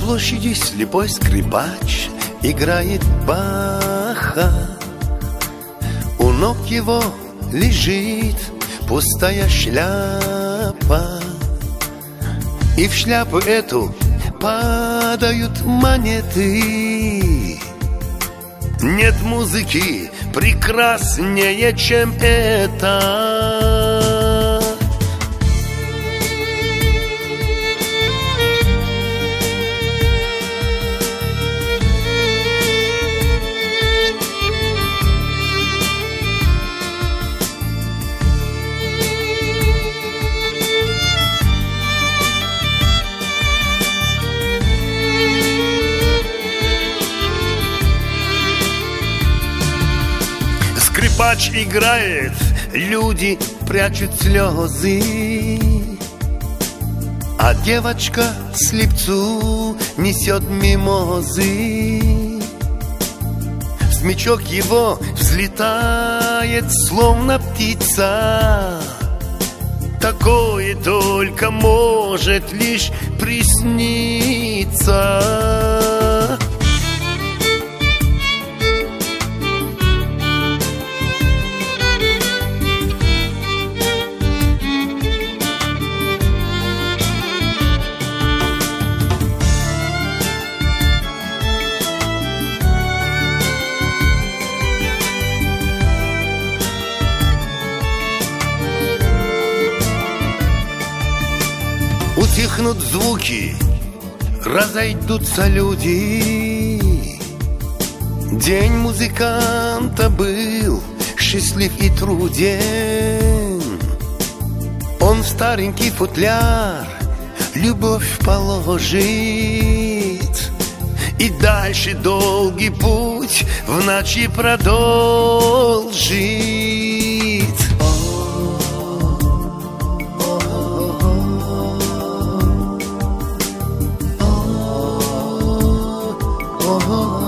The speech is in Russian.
площади слепой скрипач играет Баха. У ног его лежит пустая шляпа, и в шляпу эту падают монеты. Нет музыки прекраснее, чем это. Скрипач играет, люди прячут слезы, а девочка слепцу несет мимозы. Смычок его взлетает, словно птица. Такое только может лишь присниться. Утихнут звуки, разойдутся люди. День музыканта был счастлив и труден. Он в старенький футляр любовь положит, и дальше долгий путь в ночи продолжит. Oh